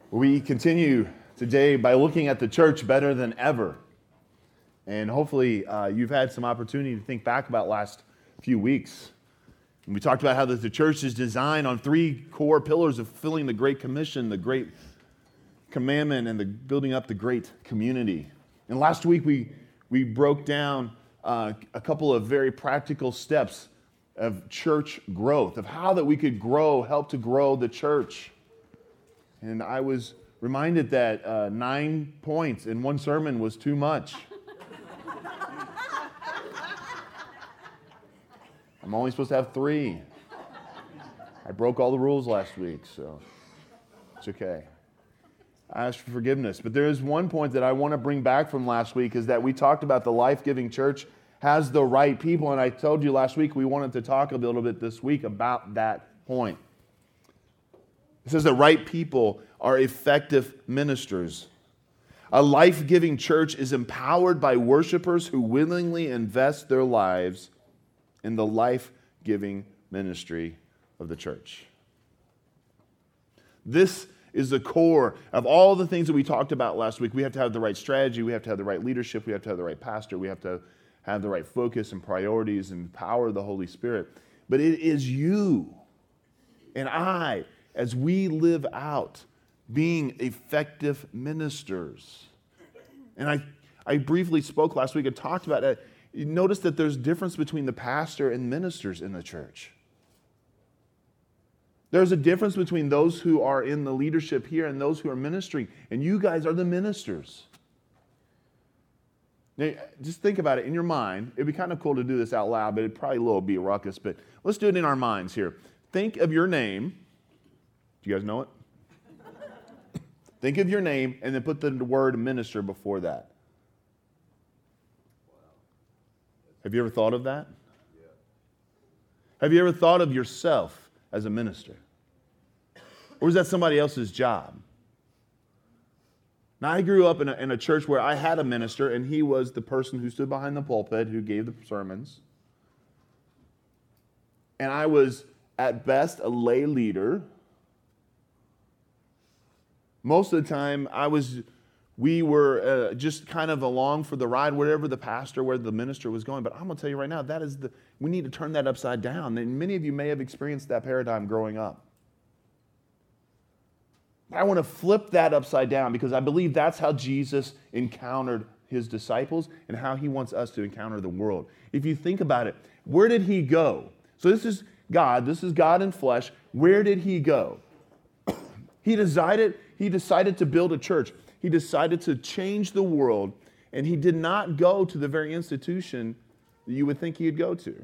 We continue today by looking at the church better than ever. And hopefully you've had some opportunity to think back about last few weeks. And we talked about how the church is designed on three core pillars of fulfilling the Great Commission, the Great Commandment, and the building up the great community. And last week we broke down a couple of very practical steps of church growth, of how that we could help to grow the church. And I was reminded that 9 points in one sermon was too much. I'm only supposed to have 3. I broke all the rules last week, so it's okay. I ask for forgiveness. But there is one point that I want to bring back from last week, is that we talked about the life-giving church has the right people. And I told you last week we wanted to talk a little bit this week about that point. It says the right people are effective ministers. A life-giving church is empowered by worshipers who willingly invest their lives in the life-giving ministry of the church. This is the core of all the things that we talked about last week. We have to have the right strategy. We have to have the right leadership. We have to have the right pastor. We have to have the right focus and priorities and power of the Holy Spirit. But it is you and I, as we live out being effective ministers. And I briefly spoke last week and talked about that. You notice that there's a difference between the pastor and ministers in the church. There's a difference between those who are in the leadership here and those who are ministering. And you guys are the ministers. Now, just think about it in your mind. It'd be kind of cool to do this out loud, but it'd probably be a ruckus. But let's do it in our minds here. Think of your name. Do you guys know it? Think of your name and then put the word minister before that. Have you ever thought of that? Yeah. Have you ever thought of yourself as a minister? Or is that somebody else's job? Now, I grew up in a church where I had a minister, and he was the person who stood behind the pulpit, who gave the sermons. And I was, at best, a lay leader. Most of the time, we were just kind of along for the ride, where the minister was going. But I'm going to tell you right now, we need to turn that upside down. And many of you may have experienced that paradigm growing up. I want to flip that upside down, because I believe that's how Jesus encountered his disciples and how he wants us to encounter the world. If you think about it, where did he go? So this is God in flesh. Where did he go? He decided to build a church. He decided to change the world, and he did not go to the very institution that you would think he'd go to.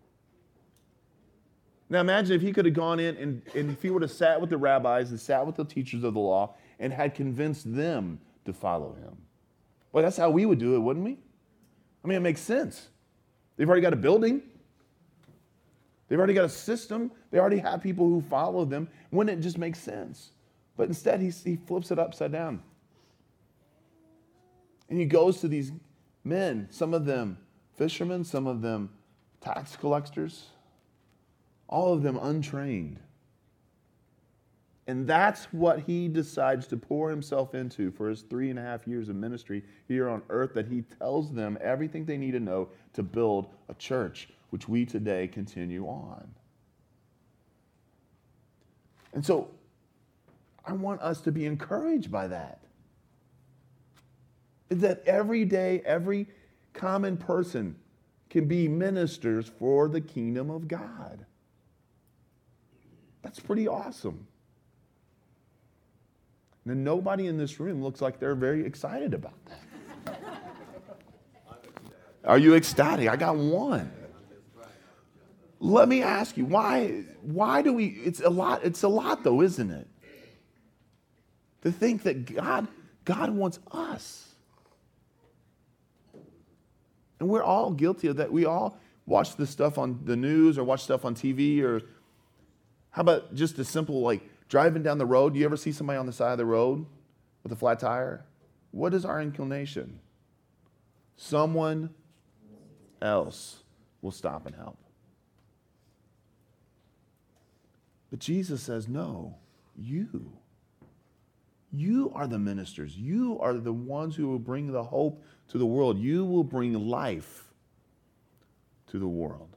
Now imagine if he could have gone in and if he would have sat with the rabbis and sat with the teachers of the law and had convinced them to follow him. Well, that's how we would do it, wouldn't we? I mean, it makes sense. They've already got a building. They've already got a system. They already have people who follow them. Wouldn't it just make sense? But instead, he flips it upside down. And he goes to these men, some of them fishermen, some of them tax collectors, all of them untrained. And that's what he decides to pour himself into for his 3.5 years of ministry here on earth, that he tells them everything they need to know to build a church, which we today continue on. And so I want us to be encouraged by that. That every day, every common person can be ministers for the kingdom of God. That's pretty awesome. Now, nobody in this room looks like they're very excited about that. Are you ecstatic? I got one. Let me ask you, why do we, it's a lot though, isn't it? To think that God wants us. And we're all guilty of that. We all watch this stuff on the news or watch stuff on TV, or how about just a simple, like, driving down the road? Do you ever see somebody on the side of the road with a flat tire? What is our inclination? Someone else will stop and help. But Jesus says, no, you You are the ministers. You are the ones who will bring the hope to the world. You will bring life to the world.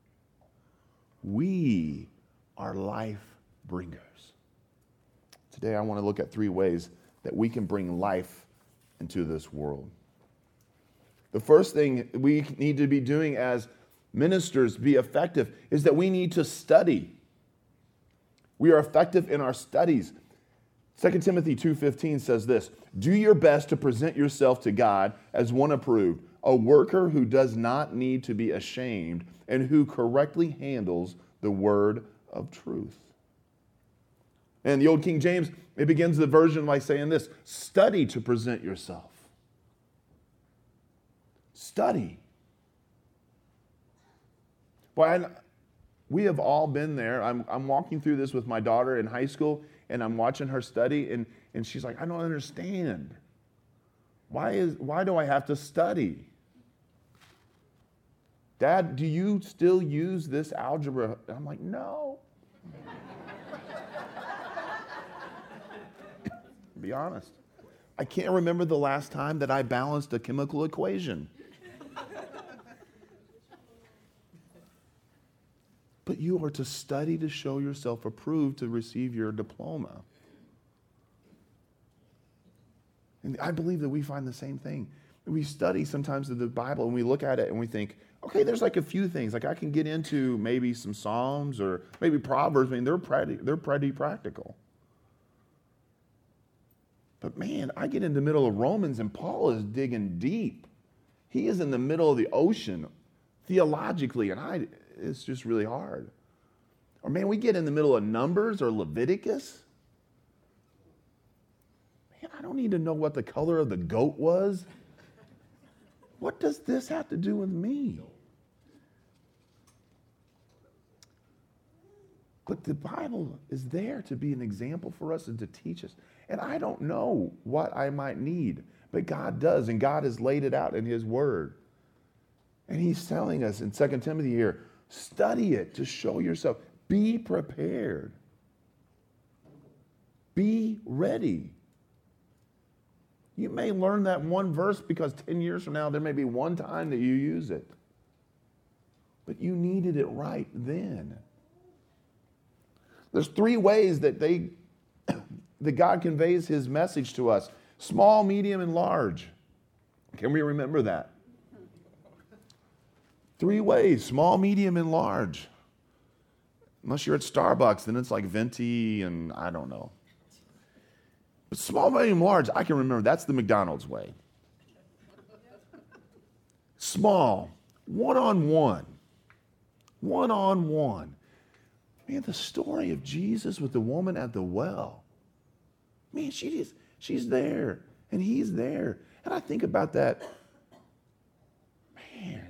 We are life bringers. Today I want to look at 3 ways that we can bring life into this world. The first thing we need to be doing as ministers, be effective, is that we need to study. We are effective in our studies. 2 Timothy 2:15 says this, "Do your best to present yourself to God as one approved, a worker who does not need to be ashamed and who correctly handles the word of truth." And the old King James, it begins the version by saying this, "Study to present yourself." Study. Boy, we have all been there. I'm walking through this with my daughter in high school, and I'm watching her study, and she's like, "I don't understand. Why do I have to study? Dad, do you still use this algebra?" And I'm like, "No." Be honest. I can't remember the last time that I balanced a chemical equation. But you are to study to show yourself approved to receive your diploma. And I believe that we find the same thing. We study sometimes the Bible and we look at it and we think, okay, there's like a few things. Like I can get into maybe some Psalms or maybe Proverbs. I mean, they're pretty practical. But man, I get in the middle of Romans and Paul is digging deep. He is in the middle of the ocean theologically, and it's just really hard. Or man, we get in the middle of Numbers or Leviticus. Man, I don't need to know what the color of the goat was. What does this have to do with me? But the Bible is there to be an example for us and to teach us. And I don't know what I might need, but God does, and God has laid it out in His Word. And He's telling us in 2 Timothy here, study it to show yourself. Be prepared. Be ready. You may learn that one verse because 10 years from now, there may be one time that you use it. But you needed it right then. There's 3 ways that that God conveys His message to us. Small, medium, and large. Can we remember that? 3 ways, small, medium, and large. Unless you're at Starbucks, then it's like venti and I don't know. But small, medium, large, I can remember. That's the McDonald's way. Small, one-on-one. One-on-one. Man, the story of Jesus with the woman at the well. Man, she's there, and He's there. And I think about that. Man,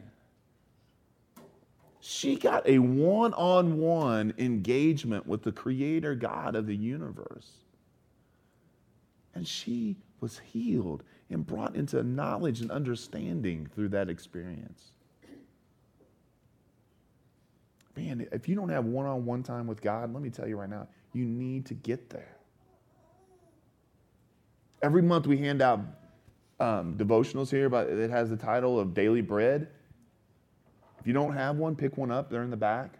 she got a one-on-one engagement with the Creator God of the universe. And she was healed and brought into knowledge and understanding through that experience. Man, if you don't have one-on-one time with God, let me tell you right now, you need to get there. Every month we hand out devotionals here, but it has the title of Daily Bread. If you don't have one, pick one up. They're in the back.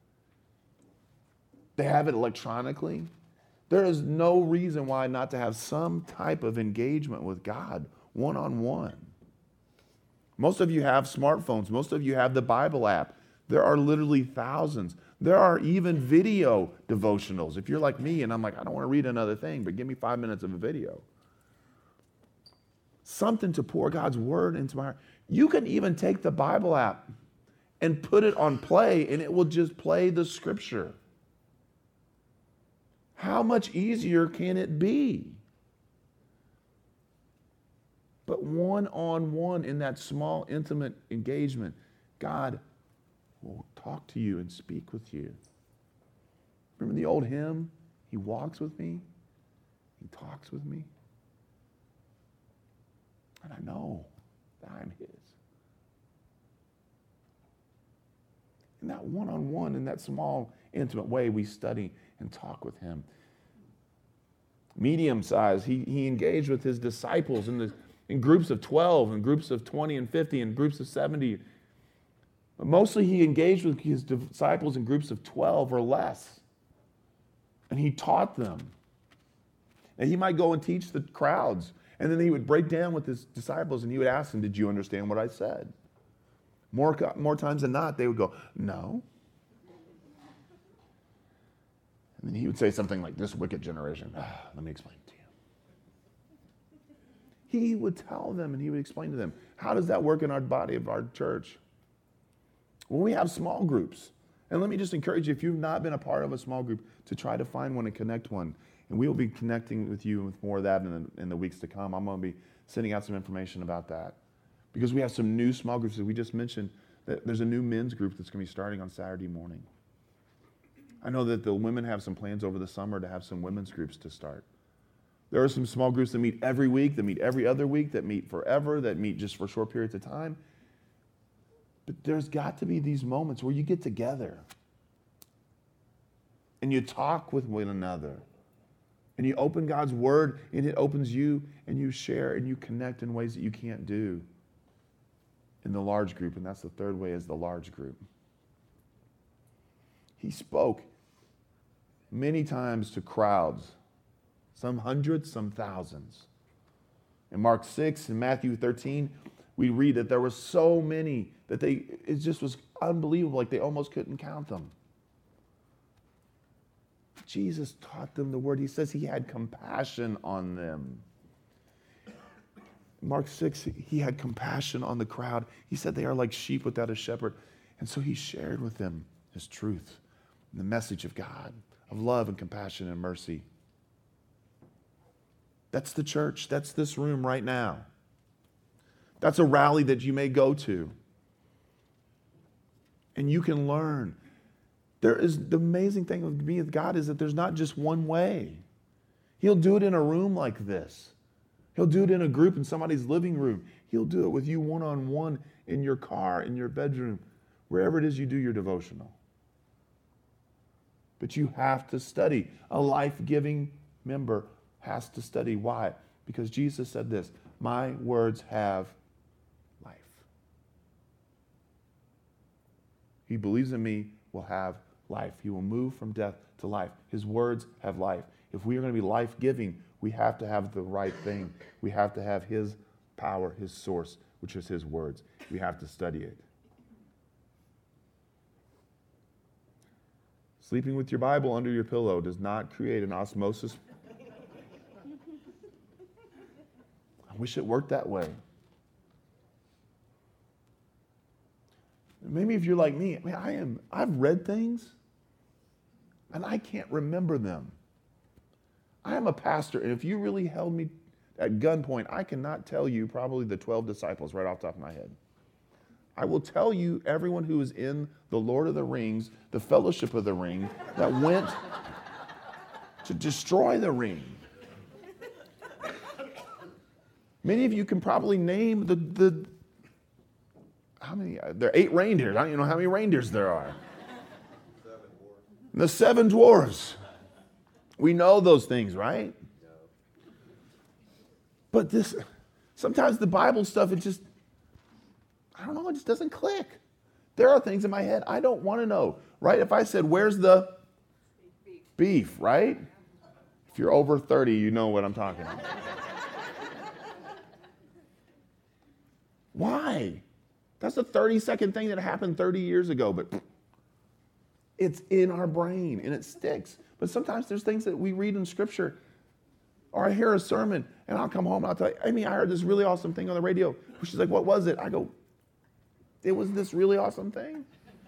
They have it electronically. There is no reason why not to have some type of engagement with God one-on-one. Most of you have smartphones. Most of you have the Bible app. There are literally thousands. There are even video devotionals. If you're like me and I'm like, I don't want to read another thing, but give me 5 minutes of a video. Something to pour God's word into my heart. You can even take the Bible app and put it on play, and it will just play the scripture. How much easier can it be? But one-on-one in that small, intimate engagement, God will talk to you and speak with you. Remember the old hymn? He walks with me. He talks with me. And I know that I'm His. In that one-on-one, in that small, intimate way, we study and talk with Him. medium size. He engaged with his disciples in groups of 12, and groups of 20 and 50, and groups of 70. But mostly he engaged with his disciples in groups of 12 or less. And he taught them. And he might go and teach the crowds. And then he would break down with his disciples and he would ask them, did you understand what I said? More times than not, they would go, no. And then he would say something like, this wicked generation. Let me explain it to you. He would tell them and he would explain to them. How does that work in our body of our church? When we have small groups, and let me just encourage you, if you've not been a part of a small group, to try to find one and connect one. And we will be connecting with you with more of that in the weeks to come. I'm going to be sending out some information about that. Because we have some new small groups that we just mentioned. That there's a new men's group that's going to be starting on Saturday morning. I know that the women have some plans over the summer to have some women's groups to start. There are some small groups that meet every week, that meet every other week, that meet forever, that meet just for short periods of time. But there's got to be these moments where you get together and you talk with one another and you open God's word and it opens you and you share and you connect in ways that you can't do in the large group. And that's the third way, is the large group. He spoke many times to crowds, some hundreds, some thousands. In Mark 6 and Matthew 13, we read that there were so many that it just was unbelievable, like they almost couldn't count them. Jesus taught them the word. He says he had compassion on them. Mark 6, he had compassion on the crowd. He said they are like sheep without a shepherd. And so he shared with them his truth, the message of God, of love and compassion and mercy. That's the church. That's this room right now. That's a rally that you may go to. And you can learn. The amazing thing with being with God is that there's not just one way. He'll do it in a room like this. He'll do it in a group in somebody's living room. He'll do it with you one-on-one in your car, in your bedroom, wherever it is you do your devotional. But you have to study. A life-giving member has to study. Why? Because Jesus said this, my words have life. He believes in me will have life. He will move from death to life. His words have life. If we are going to be life-giving, we have to have the right thing. We have to have his power, his source, which is his words. We have to study it. Sleeping with your Bible under your pillow does not create an osmosis. I wish it worked that way. Maybe if you're like me, I've read things and I can't remember them. I am a pastor, and if you really held me at gunpoint, I cannot tell you probably the 12 disciples right off the top of my head. I will tell you everyone who is in the Lord of the Rings, the Fellowship of the Ring, that went to destroy the ring. Many of you can probably name the how many? There are 8 reindeers. I don't even know how many reindeers there are. 7 dwarves. The 7 dwarves. We know those things, right? No. But sometimes the Bible stuff, it just doesn't click. There are things in my head I don't want to know, right? If I said, where's the beef, right? If you're over 30, you know what I'm talking about. Why? That's a 30-second thing that happened 30 years ago, but it's in our brain and it sticks. But sometimes there's things that we read in Scripture, or I hear a sermon and I'll come home and I'll tell you, Amy, I heard this really awesome thing on the radio. She's like, what was it? I go, it was this really awesome thing.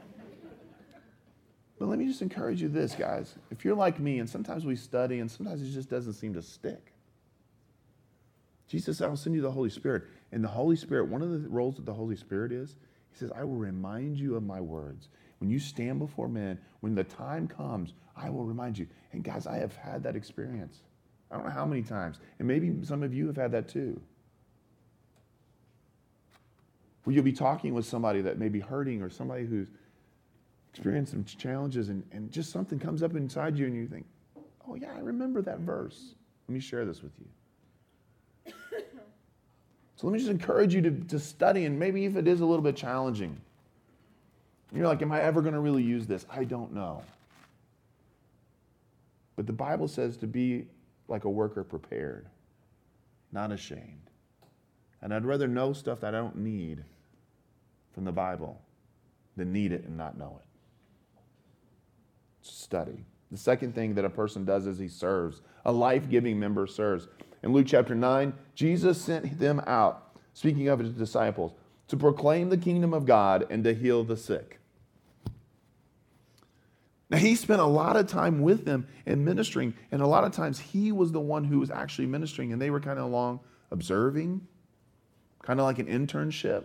But let me just encourage you this, guys. If you're like me, and sometimes we study and sometimes it just doesn't seem to stick. Jesus said, I'll send you the Holy Spirit. And the Holy Spirit, one of the roles of the Holy Spirit is, he says, I will remind you of my words. When you stand before men, when the time comes, I will remind you. And guys, I have had that experience. I don't know how many times. And maybe some of you have had that too. Where you'll be talking with somebody that may be hurting, or somebody who's experienced some challenges, and just something comes up inside you and you think, oh yeah, I remember that verse. Let me share this with you. So let me just encourage you to study, and maybe if it is a little bit challenging, you're like, am I ever going to really use this? I don't know. But the Bible says to be like a worker prepared, not ashamed. And I'd rather know stuff that I don't need from the Bible than need it and not know it. Study. The second thing that a person does is he serves. A life-giving member serves. In Luke chapter 9, Jesus sent them out, speaking of his disciples, to proclaim the kingdom of God and to heal the sick. Now, he spent a lot of time with them and ministering, and a lot of times he was the one who was actually ministering, and they were kind of along observing, kind of like an internship.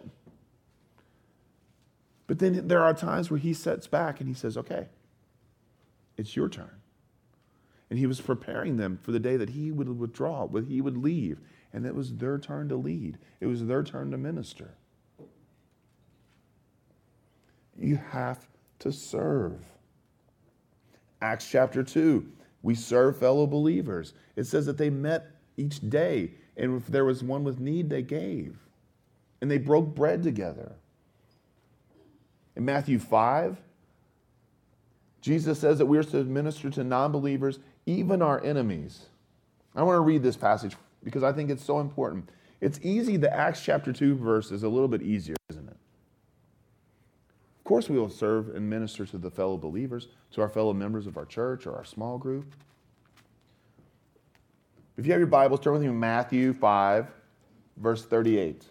But then there are times where he sits back and he says, okay, it's your turn. And he was preparing them for the day that he would withdraw, that he would leave. And it was their turn to lead. It was their turn to minister. You have to serve. Acts chapter 2, we serve fellow believers. It says that they met each day, and if there was one with need, they gave. And they broke bread together. In Matthew 5, Jesus says that we are to minister to non-believers, even our enemies. I want to read this passage because I think it's so important. It's easy, the Acts chapter 2 verse is a little bit easier, isn't it? Of course we will serve and minister to the fellow believers, to our fellow members of our church or our small group. If you have your Bibles, turn with me to Matthew 5, verse 38.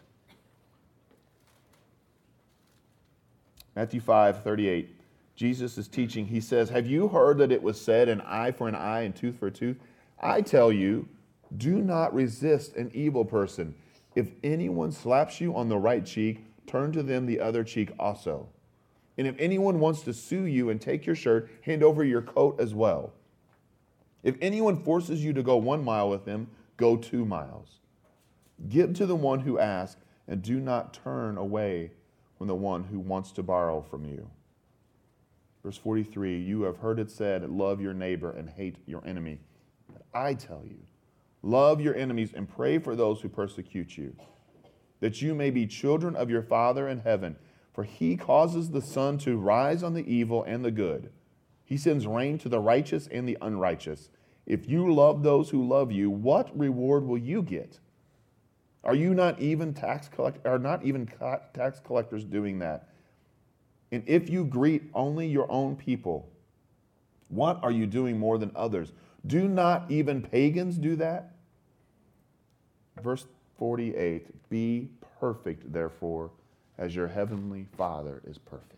Matthew 5, 38. Jesus is teaching. He says, have you heard that it was said, an eye for an eye and tooth for a tooth? I tell you, do not resist an evil person. If anyone slaps you on the right cheek, turn to them the other cheek also. And if anyone wants to sue you and take your shirt, hand over your coat as well. If anyone forces you to go 1 mile with them, go 2 miles. Give to the one who asks, and do not turn away from the one who wants to borrow from you. Verse 43, you have heard it said, love your neighbor and hate your enemy. But I tell you, love your enemies and pray for those who persecute you, that you may be children of your Father in heaven. For he causes the sun to rise on the evil and the good. He sends rain to the righteous and the unrighteous. If you love those who love you, what reward will you get? Are not even tax collectors doing that? And if you greet only your own people, what are you doing more than others? Do not even pagans do that? Verse 48, be perfect, therefore, as your heavenly Father is perfect.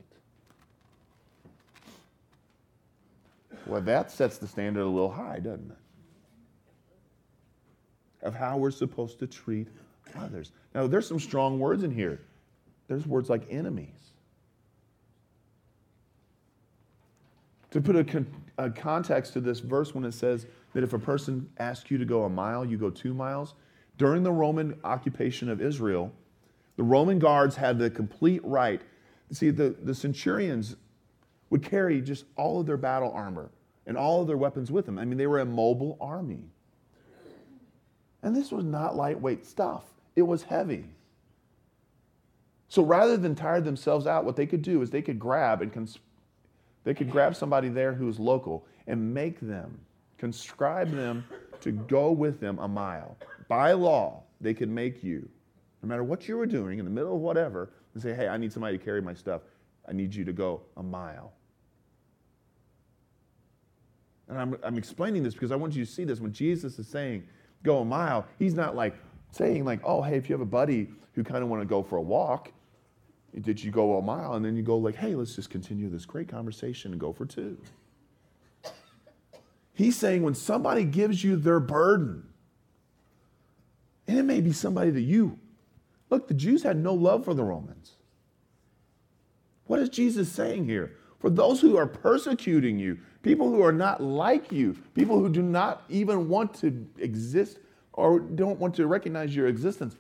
Well, that sets the standard a little high, doesn't it? Of how we're supposed to treat others. Now, there's some strong words in here. There's words like enemies. To put a context to this verse when it says that if a person asks you to go 1 mile, you go 2 miles. During the Roman occupation of Israel, the Roman guards had the complete right. See, the centurions would carry just all of their battle armor and all of their weapons with them. I mean, they were a mobile army. And this was not lightweight stuff. It was heavy. So rather than tire themselves out, what they could do is they could grab somebody there who was local and make them, conscribe them to go with them 1 mile. By law, they could make you, no matter what you were doing, in the middle of whatever, and say, hey, I need somebody to carry my stuff. I need you to go 1 mile. And I'm explaining this because I want you to see this. When Jesus is saying, go 1 mile, he's not like saying like, oh, hey, if you have a buddy who kind of want to go for a walk, did you go 1 mile? And then you go like, hey, let's just continue this great conversation and go for 2. He's saying when somebody gives you their burden, and it may be somebody that look, the Jews had no love for the Romans. What is Jesus saying here? For those who are persecuting you, people who are not like you, people who do not even want to exist or don't want to recognize your existence,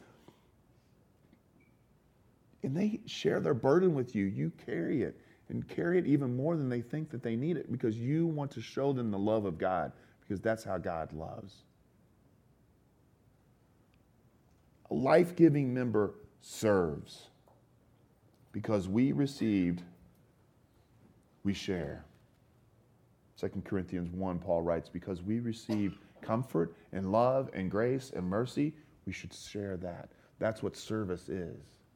and they share their burden with you, you carry it, and carry it even more than they think that they need it, because you want to show them the love of God, because that's how God loves. A life-giving member serves. Because we received, we share. 2 Corinthians 1, Paul writes, because we received comfort and love and grace and mercy, we should share that. That's what service is.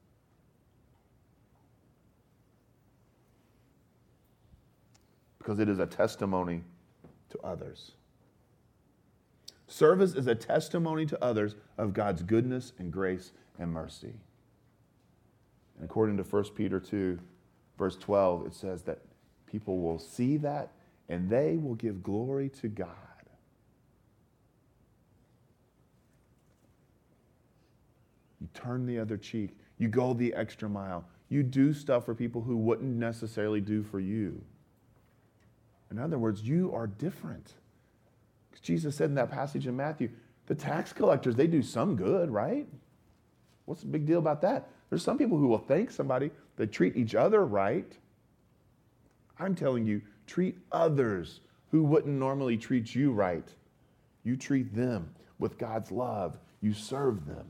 Because it is a testimony to others. Service is a testimony to others of God's goodness and grace and mercy. And according to 1 Peter 2, verse 12, it says that people will see that and they will give glory to God. You turn the other cheek. You go the extra mile. You do stuff for people who wouldn't necessarily do for you. In other words, you are different. Because Jesus said in that passage in Matthew, the tax collectors, they do some good, right? What's the big deal about that? There's some people who will thank somebody that treat each other right. I'm telling you, treat others who wouldn't normally treat you right. You treat them with God's love. You serve them.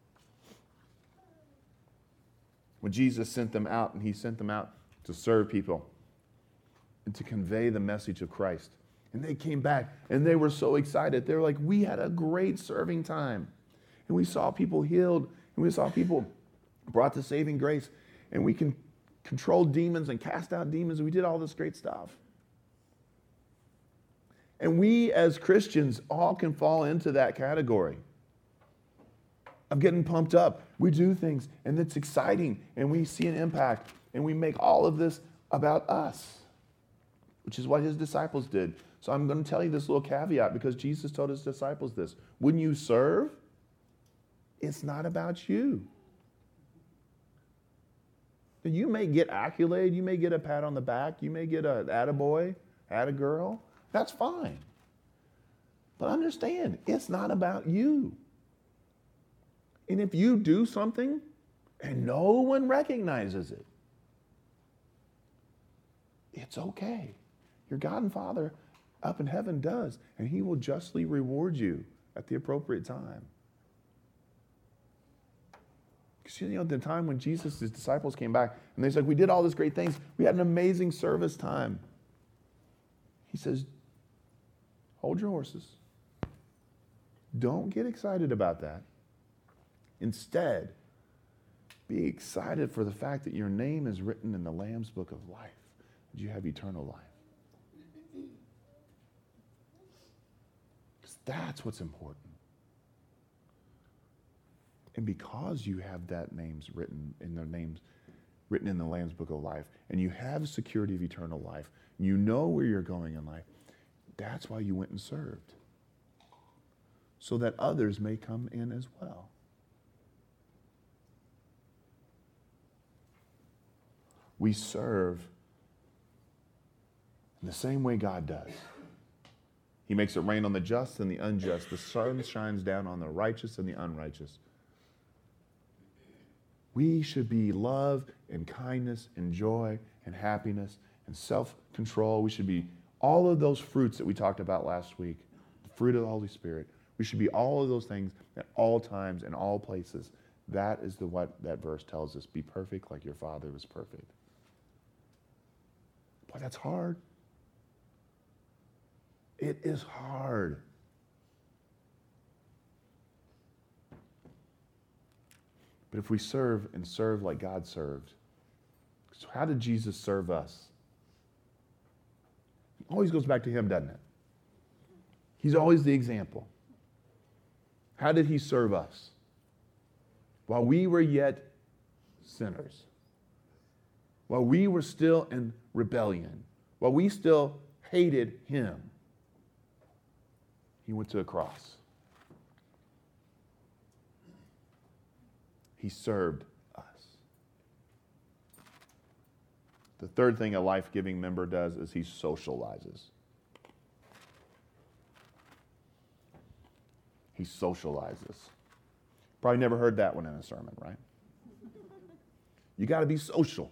When Jesus sent them out, and he sent them out to serve people and to convey the message of Christ. And they came back and they were so excited. They were like, we had a great serving time. And we saw people healed, and we saw people brought to saving grace, and we can control demons and cast out demons, and we did all this great stuff. And we as Christians all can fall into that category of getting pumped up. We do things, and it's exciting, and we see an impact, and we make all of this about us, which is what his disciples did. So I'm going to tell you this little caveat, because Jesus told his disciples this. When you serve, it's not about you. You may get accolade, you may get a pat on the back, you may get an attaboy, attagirl. That's fine. But understand, it's not about you. And if you do something and no one recognizes it, it's okay. Your God and Father up in heaven does, and he will justly reward you at the appropriate time. Because the time when Jesus' disciples came back and they said, we did all these great things. We had an amazing service time. He says, hold your horses. Don't get excited about that. Instead, be excited for the fact that your name is written in the Lamb's Book of Life, that you have eternal life. Because that's what's important. And because you have that names written in the Lamb's Book of Life, and you have security of eternal life, you know where you're going in life, that's why you went and served. So that others may come in as well. We serve in the same way God does. He makes it rain on the just and the unjust. The sun shines down on the righteous and the unrighteous. We should be love and kindness and joy and happiness and self-control. We should be all of those fruits that we talked about last week, the fruit of the Holy Spirit. We should be all of those things at all times and all places. That is what that verse tells us. Be perfect like your Father was perfect. Boy, that's hard. It is hard. But if we serve and serve like God served, so how did Jesus serve us? It always goes back to him, doesn't it? He's always the example. How did he serve us? While we were yet sinners, while we were still in rebellion, while we still hated him, he went to a cross. He served us. The third thing a life-giving member does is he socializes. He socializes. Probably never heard that one in a sermon, right? You got to be social.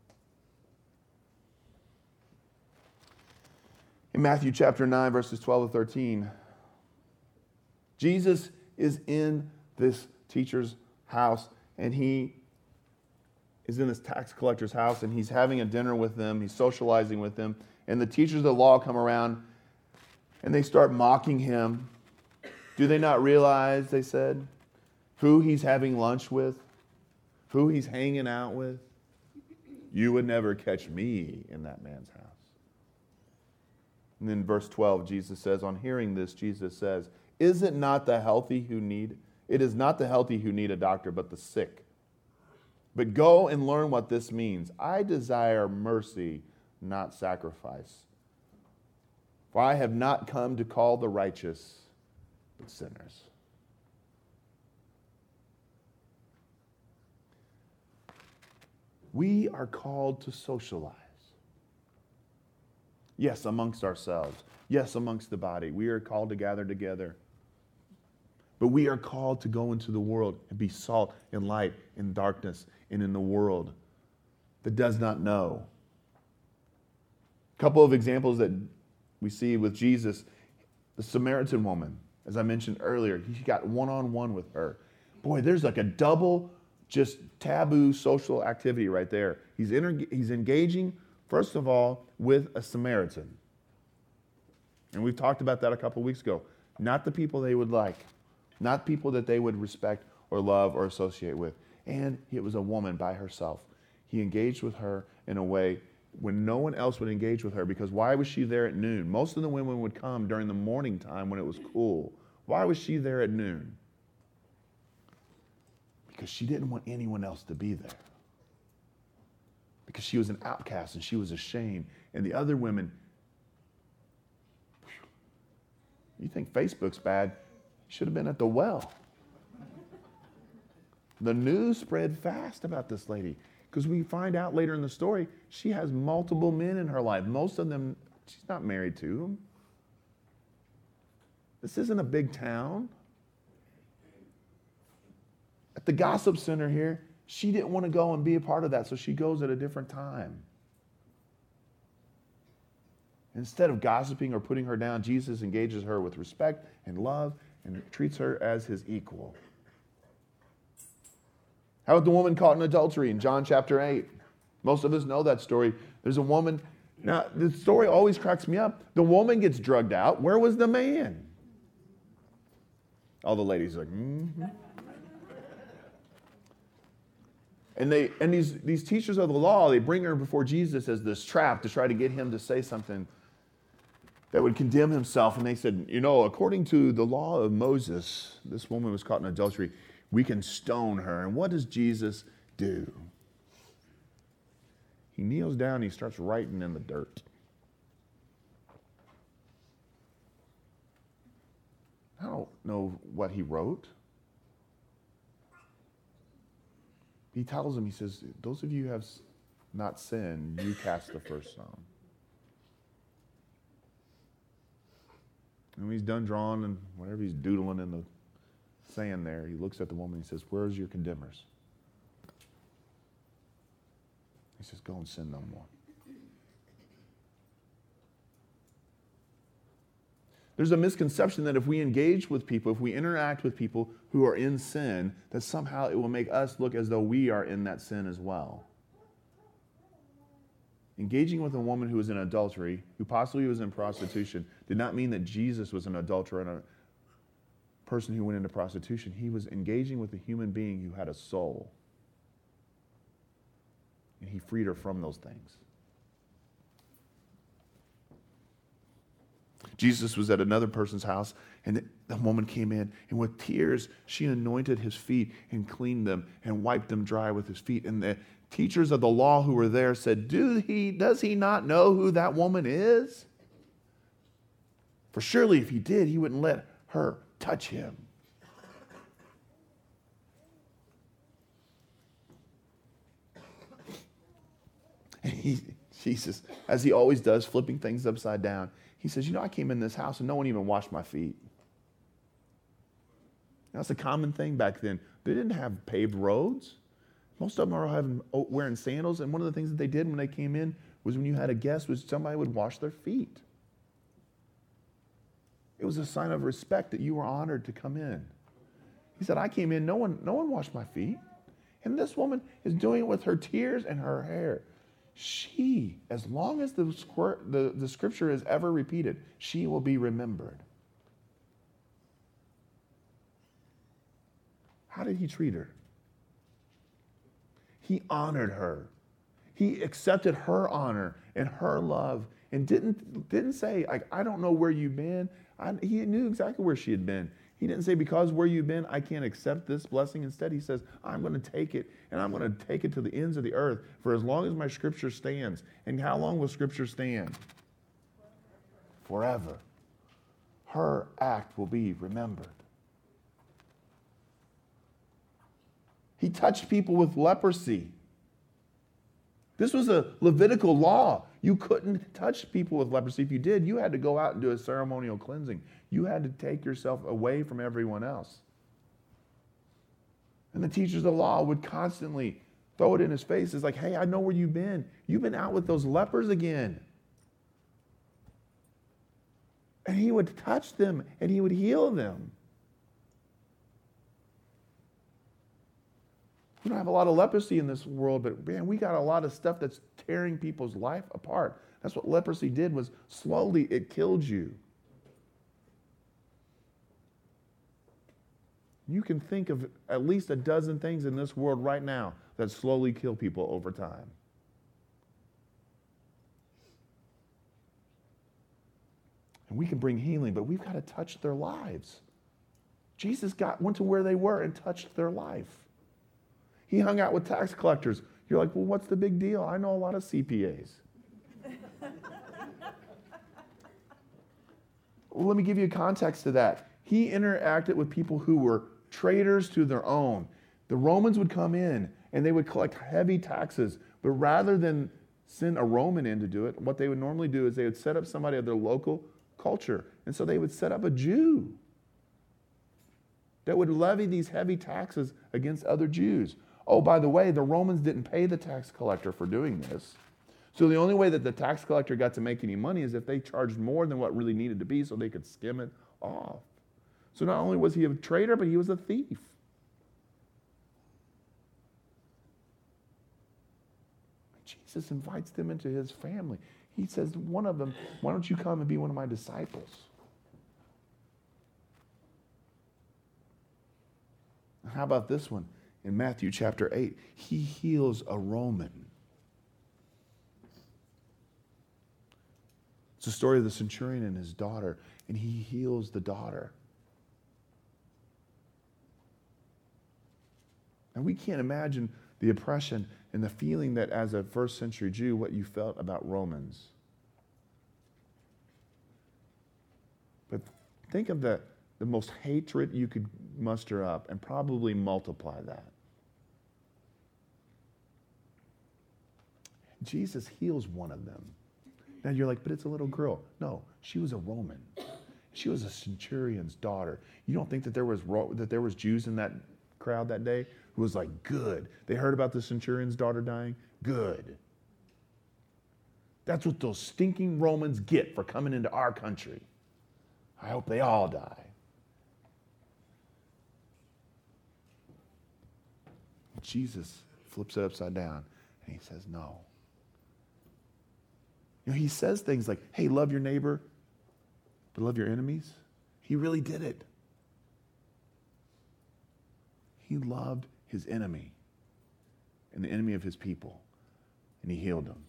In Matthew chapter 9, verses 12 to 13, Jesus is in this teacher's house, and he is in this tax collector's house, and he's having a dinner with them. He's socializing with them. And the teachers of the law come around, and they start mocking him. Do they not realize, they said, who he's having lunch with, who he's hanging out with? You would never catch me in that man's house. And then verse 12, Jesus says, on hearing this, Jesus says, is it not the healthy who need? It is not the healthy who need a doctor, but the sick. But go and learn what this means. I desire mercy, not sacrifice. For I have not come to call the righteous, but sinners. We are called to socialize. Yes, amongst ourselves. Yes, amongst the body. We are called to gather together. But we are called to go into the world and be salt and light in darkness and in the world that does not know. A couple of examples that we see with Jesus. The Samaritan woman, as I mentioned earlier, he got one-on-one with her. Boy, there's like a double just taboo social activity right there. He's engaging, first of all, with a Samaritan. And we've talked about that a couple weeks ago. Not the people they would like. Not people that they would respect or love or associate with. And it was a woman by herself. He engaged with her in a way when no one else would engage with her, because why was she there at noon? Most of the women would come during the morning time when it was cool. Why was she there at noon? Because she didn't want anyone else to be there. Because she was an outcast and she was ashamed. And the other women, you think Facebook's bad? Should have been at the well. The news spread fast about this lady because we find out later in the story she has multiple men in her life. Most of them she's not married to. This isn't a big town. At the gossip center here, she didn't want to go and be a part of that, so she goes at a different time. Instead of gossiping or putting her down, Jesus engages her with respect and love and treats her as his equal. How about the woman caught in adultery in John chapter 8? Most of us know that story. There's a woman. Now, the story always cracks me up. The woman gets drugged out. Where was the man? All the ladies are like, mm-hmm. And these teachers of the law, they bring her before Jesus as this trap to try to get him to say something that would condemn himself. And they said, according to the law of Moses, this woman was caught in adultery. We can stone her. And what does Jesus do? He kneels down and he starts writing in the dirt. I don't know what he wrote. He tells him, he says, those of you who have not sinned, you cast the first stone. And when he's done drawing and whatever he's doodling in the sand there, he looks at the woman and he says, where's your condemners? He says, go and sin no more. There's a misconception that if we engage with people, if we interact with people who are in sin, that somehow it will make us look as though we are in that sin as well. Engaging with a woman who was in adultery, who possibly was in prostitution, did not mean that Jesus was an adulterer and a person who went into prostitution. He was engaging with a human being who had a soul. And he freed her from those things. Jesus was at another person's house, and the woman came in, and with tears, she anointed his feet and cleaned them and wiped them dry with his feet. And the teachers of the law who were there said, does he not know who that woman is? For surely if he did, he wouldn't let her touch him. And Jesus, as he always does, flipping things upside down, he says, I came in this house and no one even washed my feet. That's a common thing back then. They didn't have paved roads. Most of them are wearing sandals, and one of the things that they did when they came in was when you had a guest, was somebody would wash their feet. It was a sign of respect that you were honored to come in. He said, I came in, no one washed my feet. And this woman is doing it with her tears and her hair. She, as long as the scripture is ever repeated, she will be remembered. How did he treat her? He honored her. He accepted her honor and her love and didn't say, like, I don't know where you've been. He knew exactly where she had been. He didn't say, because where you've been, I can't accept this blessing. Instead, he says, I'm going to take it, and I'm going to take it to the ends of the earth for as long as my scripture stands. And how long will scripture stand? Forever. Her act will be remembered. He touched people with leprosy. This was a Levitical law. You couldn't touch people with leprosy. If you did, you had to go out and do a ceremonial cleansing. You had to take yourself away from everyone else. And the teachers of the law would constantly throw it in his face. It's like, hey, I know where you've been. You've been out with those lepers again. And he would touch them and he would heal them. We don't have a lot of leprosy in this world, but man, we got a lot of stuff that's tearing people's life apart. That's what leprosy did, was slowly it killed you. You can think of at least a dozen things in this world right now that slowly kill people over time. And we can bring healing, but we've got to touch their lives. Jesus went to where they were and touched their life. He hung out with tax collectors. You're like, well, what's the big deal? I know a lot of CPAs. Well, let me give you a context to that. He interacted with people who were traitors to their own. The Romans would come in and they would collect heavy taxes, but rather than send a Roman in to do it, what they would normally do is they would set up somebody of their local culture. And so they would set up a Jew that would levy these heavy taxes against other Jews. Oh, by the way, the Romans didn't pay the tax collector for doing this. So the only way that the tax collector got to make any money is if they charged more than what really needed to be so they could skim it off. So not only was he a traitor, but he was a thief. Jesus invites them into his family. He says to one of them, why don't you come and be one of my disciples? How about this one? In Matthew chapter 8, he heals a Roman. It's the story of the centurion and his daughter, and he heals the daughter. And we can't imagine the oppression and the feeling that as a first century Jew, what you felt about Romans. But think of the most hatred you could muster up and probably multiply that. Jesus heals one of them. Now you're like, but it's a little girl. No, she was a Roman. She was a centurion's daughter. You don't think that there was Jews in that crowd that day who was like, good. They heard about the centurion's daughter dying? Good. That's what those stinking Romans get for coming into our country. I hope they all die. Jesus flips it upside down and he says, no. You know, he says things like, hey, love your neighbor, but love your enemies. He really did it. He loved his enemy and the enemy of his people, and he healed them.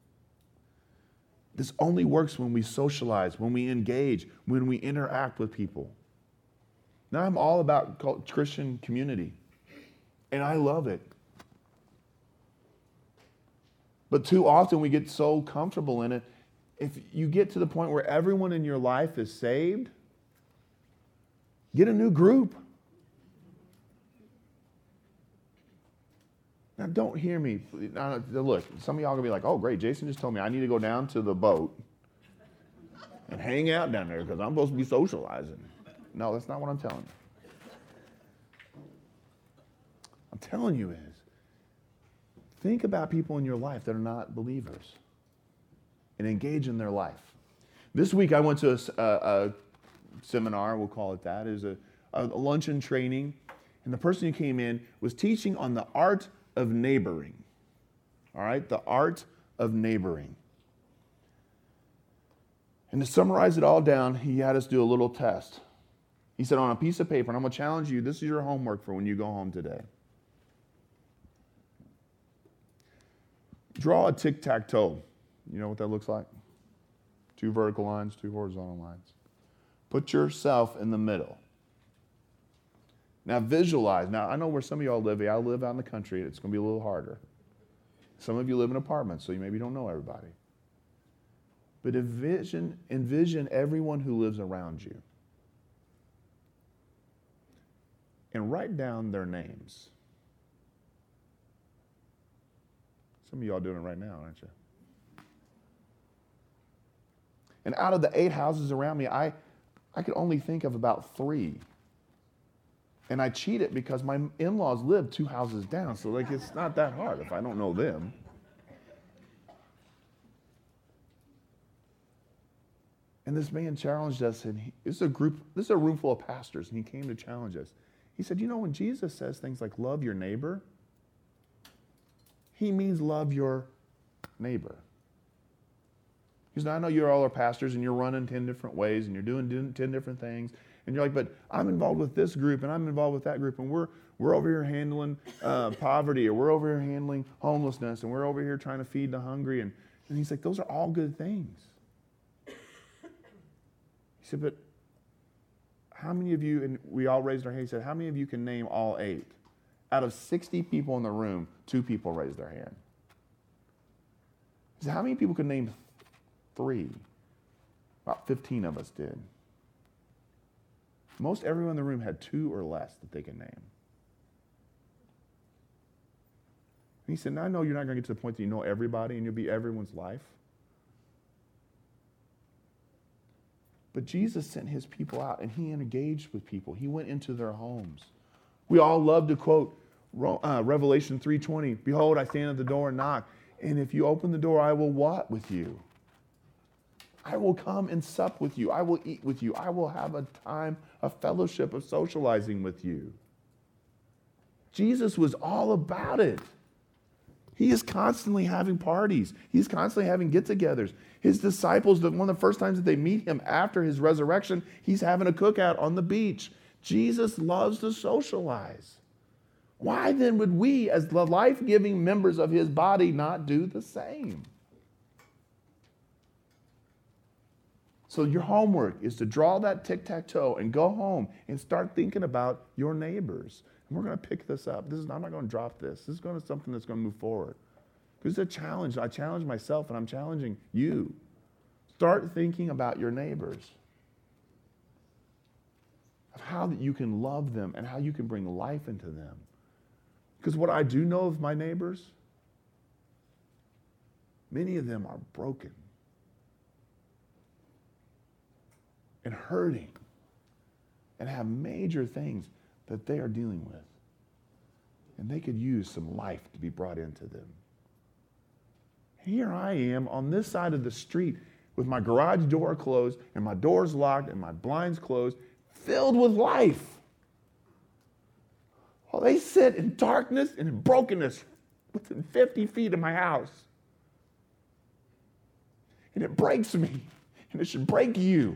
This only works when we socialize, when we engage, when we interact with people. Now I'm all about Christian community, and I love it. But too often we get so comfortable in it. If you get to the point where everyone in your life is saved, get a new group. Now, don't hear me. Now, look, some of y'all are going to be like, oh, great, Jason just told me I need to go down to the boat and hang out down there because I'm supposed to be socializing. No, that's not what I'm telling you. I'm telling you is, think about people in your life that are not believers and engage in their life. This week I went to a seminar, we'll call it that. It was a luncheon training And the person who came in was teaching on the art of neighboring. All right, the art of neighboring. And to summarize it all down, he had us do a little test. He said, on a piece of paper, and I'm going to challenge you, this is your homework for when you go home today. Draw a tic-tac-toe. You know what that looks like? 2 vertical lines, 2 horizontal lines. Put yourself in the middle. Now visualize. Now I know where some of y'all live. I live out in the country. It's going to be a little harder. Some of you live in apartments, so you maybe don't know everybody. But envision everyone who lives around you. And write down their names. Some of y'all doing it right now, aren't you? And out of the 8 houses around me, I could only think of about 3. And I cheated because my in-laws live 2 houses down. So it's not that hard if I don't know them. And this man challenged us, and this is a room full of pastors, and he came to challenge us. He said, when Jesus says things like love your neighbor, he means love your neighbor. He said, I know you all are pastors and you're running 10 different ways and you're doing 10 different things. And you're like, but I'm involved with this group and I'm involved with that group and we're over here handling poverty, or we're over here handling homelessness, and we're over here trying to feed the hungry. And he's like, those are all good things. He said, but how many of you, and we all raised our hands, he said, how many of you can name all 8? Out of 60 people in the room, 2 people raised their hand. He said, how many people can name 3? About 15 of us did. Most everyone in the room had 2 or less that they could name. And he said, now I know you're not going to get to the point that you know everybody and you'll be everyone's life. But Jesus sent his people out and he engaged with people. He went into their homes. We all love to quote Revelation 3:20. Behold, I stand at the door and knock. And if you open the door, I will what with you? I will come and sup with you. I will eat with you. I will have a time, a fellowship of socializing with you. Jesus was all about it. He is constantly having parties. He's constantly having get-togethers. His disciples, one of the first times that they meet him after his resurrection, he's having a cookout on the beach. Jesus loves to socialize. Why then would we, as the life-giving members of his body, not do the same? So your homework is to draw that tic-tac-toe and go home and start thinking about your neighbors. And we're going to pick this up. I'm not going to drop this. This is going to something that's going to move forward. This is a challenge. I challenge myself, and I'm challenging you. Start thinking about your neighbors. Of how that you can love them and how you can bring life into them. Because what I do know of my neighbors, many of them are broken and hurting and have major things that they are dealing with. And they could use some life to be brought into them. Here I am on this side of the street with my garage door closed and my doors locked and my blinds closed, filled with life. While they sit in darkness and in brokenness within 50 feet of my house. And it breaks me, and it should break you.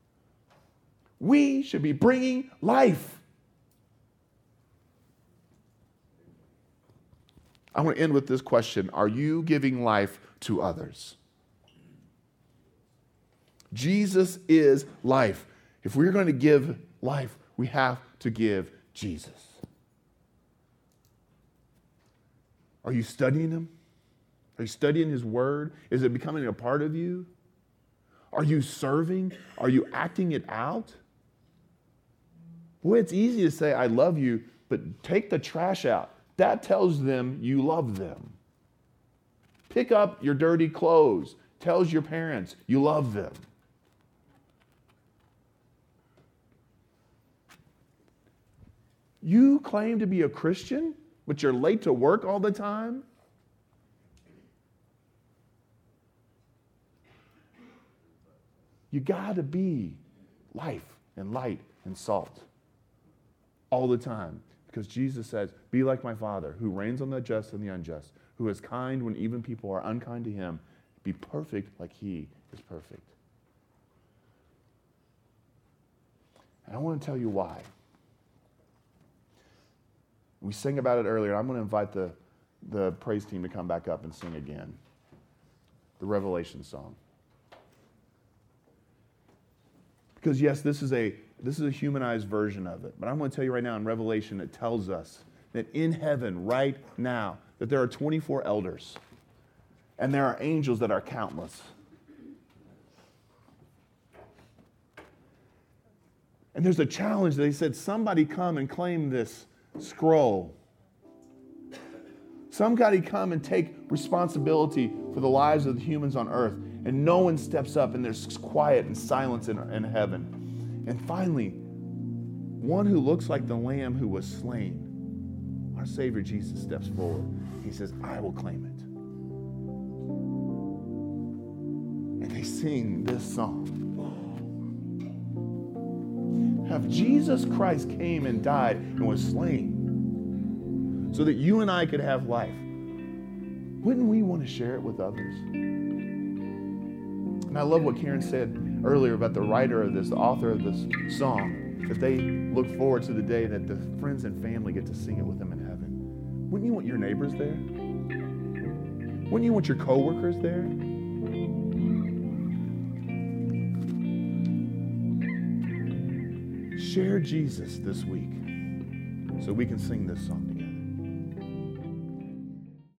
We should be bringing life. I want to end with this question. Are you giving life to others? Jesus is life. If we're going to give life, we have to give Jesus. Are you studying him? Are you studying his word? Is it becoming a part of you? Are you serving? Are you acting it out? Boy, it's easy to say, I love you, but take the trash out. That tells them you love them. Pick up your dirty clothes. Tells your parents you love them. You claim to be a Christian, but you're late to work all the time? You got to be life and light and salt all the time. because Jesus says, be like my Father, who reigns on the just and the unjust, who is kind when even people are unkind to him. Be perfect like he is perfect. And I want to tell you why. We sang about it earlier. I'm going to invite the praise team to come back up and sing again. The Revelation song. Because yes, this is a humanized version of it. But I'm going to tell you right now in Revelation, it tells us that in heaven right now, that there are 24 elders. And there are angels that are countless. And there's a challenge. They said, somebody come and claim this scroll. Somebody come and take responsibility for the lives of the humans on earth. And no one steps up, and there's quiet and silence in heaven. And finally, one who looks like the Lamb who was slain, our Savior Jesus, steps forward. He says, I will claim it. And they sing this song. If Jesus Christ came and died and was slain so that you and I could have life, wouldn't we want to share it with others? And I love what Karen said earlier about the writer of this, the author of this song, that they look forward to the day that the friends and family get to sing it with them in heaven. Wouldn't you want your neighbors there? Wouldn't you want your coworkers there? Share Jesus this week so we can sing this song.